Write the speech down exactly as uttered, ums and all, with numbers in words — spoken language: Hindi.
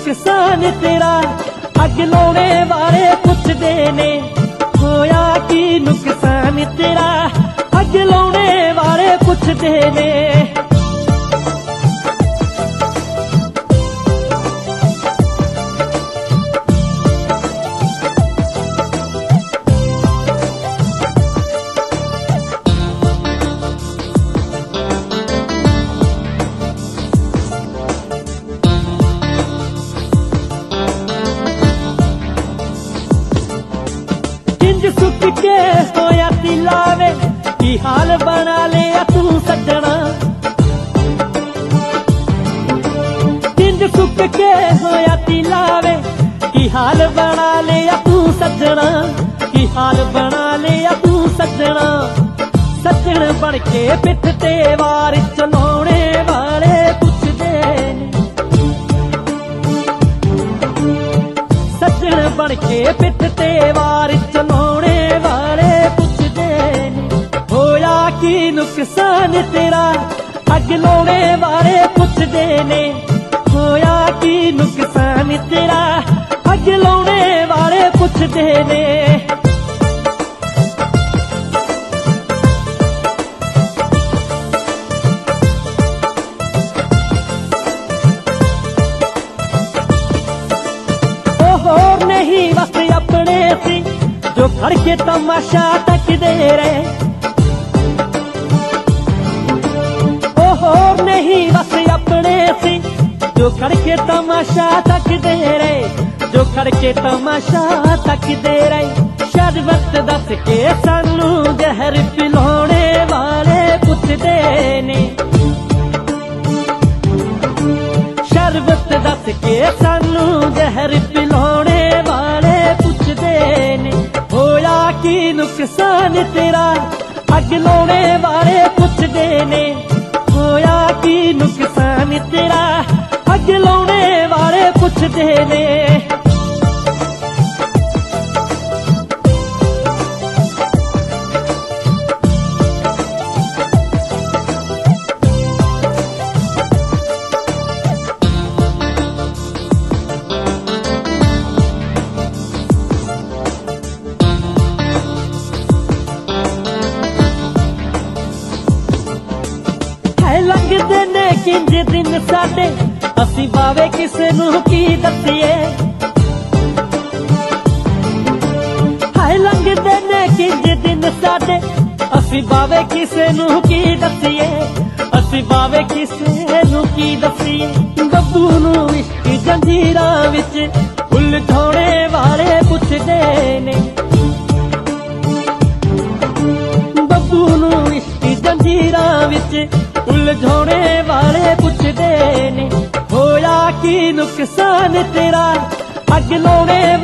नुकसान तेरा अग लाने वाले पुछदे ने, होया की नुकसान तेरा अग लाने वाले पुछदे ने। सुख के होया तिलावे की हाल बना लिया तू सजना, जिंद सुख के होया तिलावे की हाल बना लिया तू सजना, की हाल बना लिया तू सजना। सजन बन के पिठ ते वार चलाने वाले पुछदे ने, सजन बन के पिठ ते वार चलाने वाले पुछदे ने। होया की नुकसान तेरा अग लाने वाले पुछदे ने, होया की नुकसान तेरा अग लाने वाले पुछदे ने। होर नहीं बस अपने सी जो खड़ के तमाशा तकदे रहे, ओ होर नहीं बस अपने सी जो खड़ के तमाशा तकदे रहे, जो खड़ के तमाशा तकदे रहे। शरबत दस के सानू जहर पिलाने वाले पुछदे ने, शरबत दस के सानू जहर पिलाने वाले पुछदे ने। होया की नुकसान तेरा अग लाने वाले पुछदे ने, होया की नुकसान तेरा अग लाने वाले पुछदे ने। लंघदे ने किंज दिन साडे असी बावे किसे नू की दसीए, हाय लंघदे ने किंज दिन साडे असी बावे किसे नू की दसीए, असी बावे किसे नू की दसीए। बब्बू नू इश्क जंजीरां विच उलझाने वाले पुछदे ने, बब्बू नू इश्क जंजीरां विच उलझाने वाले पुछदे ने। होया की नुकसान तेरा अग लाने